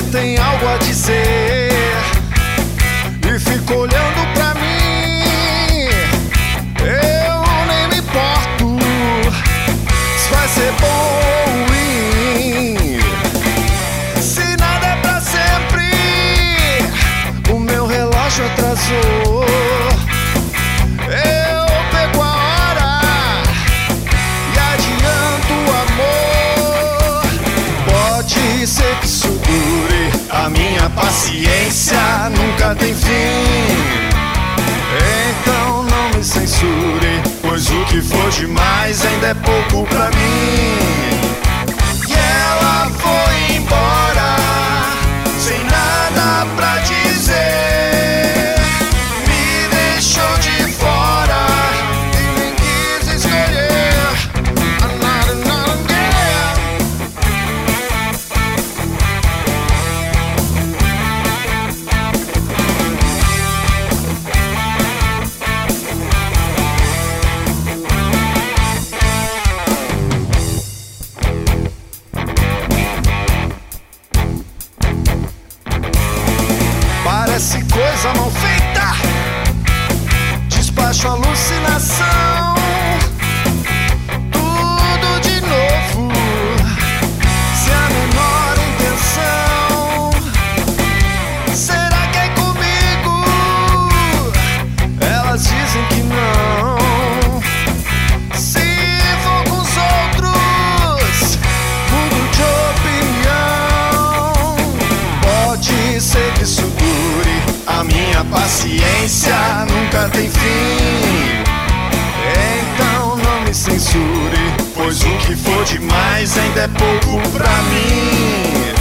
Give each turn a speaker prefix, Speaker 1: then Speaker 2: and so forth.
Speaker 1: tem algo a dizer e fica olhando pra mim. Eu nem me importo se vai ser bom ou ruim. Se nada é pra sempre, o meu relógio atrasou. Eu pego a hora e adianto o amor. Pode ser que isso dure, a minha paciência nunca tem fim. Então não me censure, pois o que for demais ainda é pouco pra mim. E ela foi embora, sem nada pra dizer. Me deixou de fora e nem quis escolher. Parece coisa mal feita, despacho, alucinação. Tudo de novo, sem a menor intenção. Será que é comigo? Elas dizem que não. Se for com os outros, mudo de opinião. Pode ser que isso dure, a minha paciência nunca tem fim. Então não me censure, pois o que for demais ainda é pouco pra mim.